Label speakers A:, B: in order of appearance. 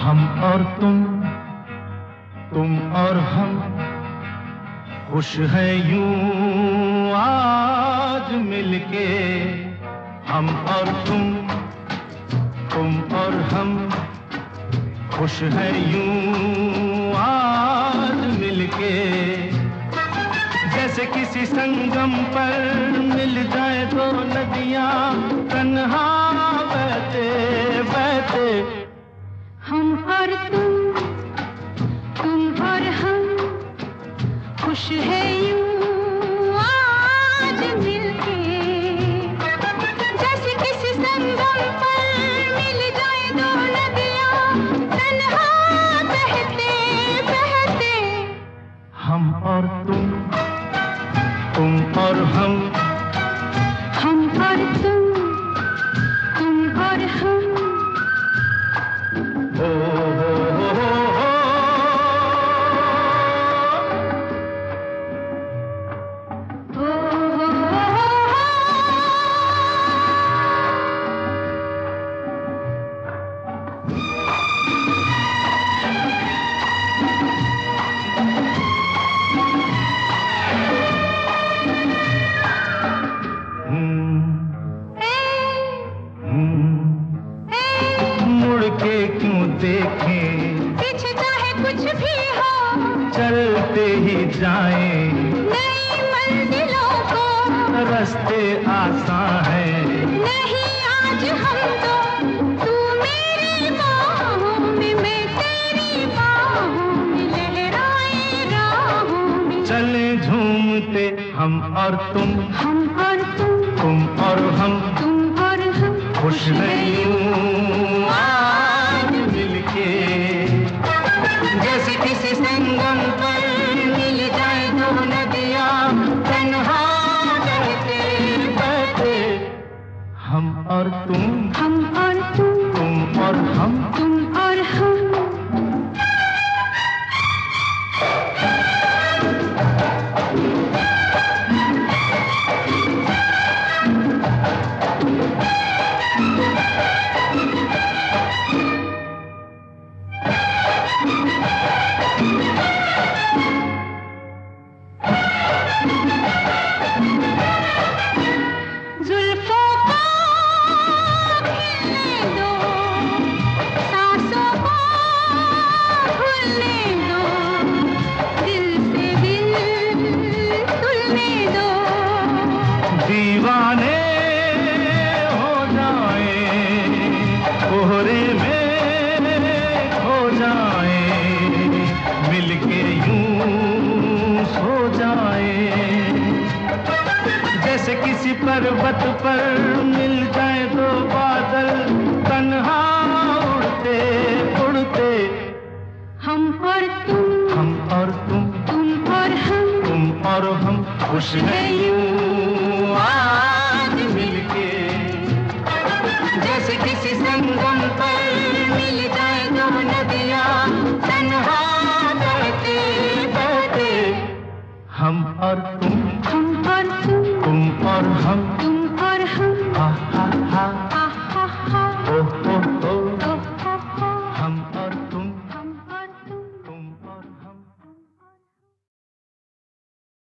A: हम और तुम और हम, खुश है यूं आज मिलके। हम और तुम और हम, खुश है यूं आज मिलके। जैसे किसी संगम पर मिल जाए दो नदियां तन्हा बहते बहते।
B: हम और तुम और हम, खुश है यूं आज मिलके। जैसे किसी संगम पर मिल जाए दो नदियां तन्हा बहते बहते।
A: हम और तुम और हम,
B: हम और तुम और हम।
A: हो देखें
B: पीछे चाहे कुछ भी हो,
A: चलते ही जाएं
B: नई मंजिलों को।
A: रास्ते आसान है
B: नहीं आज हम तो, तू मेरी बाहों में मैं तेरी बाहों में, लहराए राहों में।
A: चले झूमते हम और तुम
B: और
A: तुम और हम, खुश है यूं आज मिलके। जैसे किसी संगम पर मिल जाए दो नदियां तन्हा बहते बहते। हम और तुम और हम।
B: जुल्फों को खिलने दो, सांसों को भूलने दो, दिल से दिल तुलने दो।
A: दीवाने हो जाए, कोहरे में खो जाए, मिलके यूं सो जाए। जैसे किसी पर्वत पर मिल जाए दो बादल तन्हा उड़ते उड़ते।
B: हम और तुम
A: तुम और हम,
B: और हम,
A: खुश है यूं